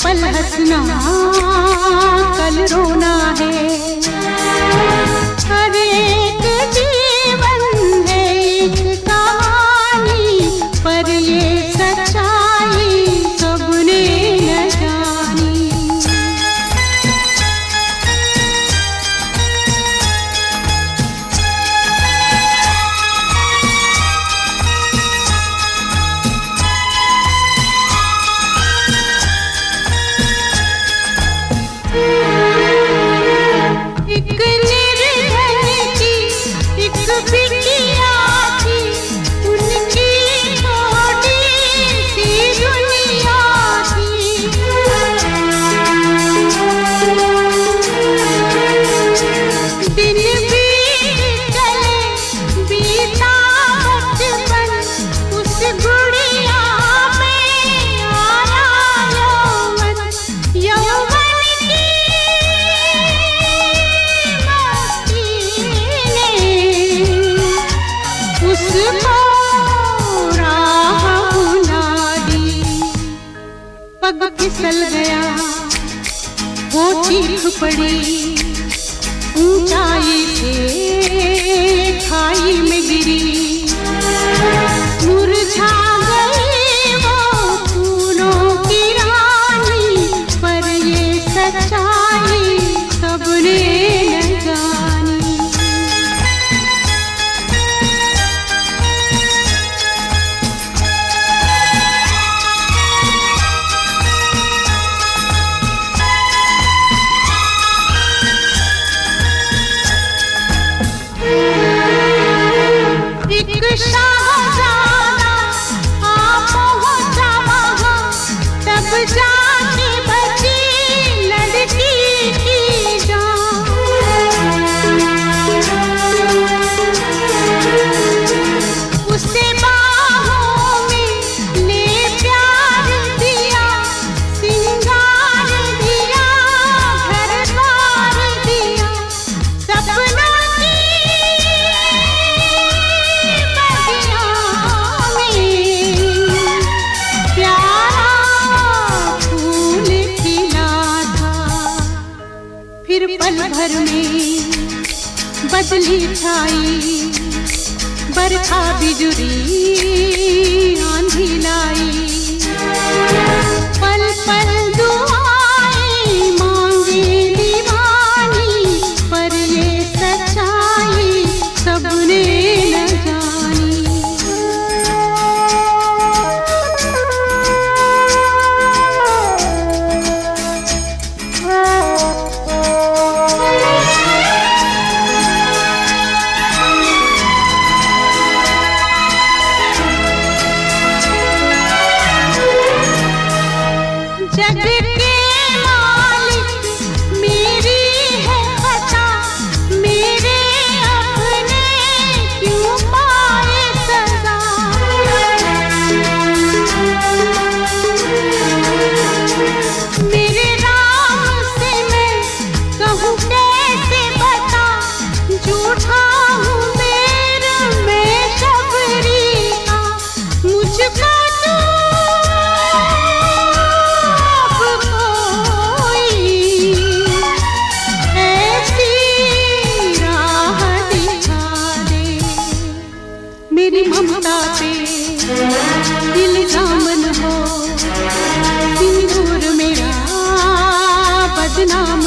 पल हंसना कल रोना है। हर एक जीवन है एक कहानी, पर ये सच्चाई सबने न जानी। एक निर्धन की एक बिटिया थी, उनकी छोटी सी दुनिया थी। दिन बीत गए बीता बचपन, उस गुड़िया में आया यौवन। यौवन की मस्ती ने उसको राह भुला दी। पग फिसल गया वो चीख पड़ी, ऊंचाई से खाई में गिरी। मुरझा गई वो फूलों की रानी, पर ये सच्चाई सबने न जानी। एक शाहज़ादा आ पहुंचा वहाँ, तब जाके बची लड़की की जान। उसे बाहों में ले प्यार दिया, सिंगार दिया, घर द्वार दिया। सपनों की बगिया में प्यारा फूल खिला था। फिर पल भर में बदली छाई, बरखा बिजुली आंधी लाई। पल पल दुआएं मांगे दीवानी, पर ये सच्चाई सबने न जानी। जग के मालिक मेरी है खता, मेरे अपने क्यों पाए सजा। मेरे राम से मैं कहूँ कैसे बता, झूठा हूँ मेरा मैं शबरी का। मुझको मेरी ममता पे इल्जाम हो, सिंदूर मेरा बदनाम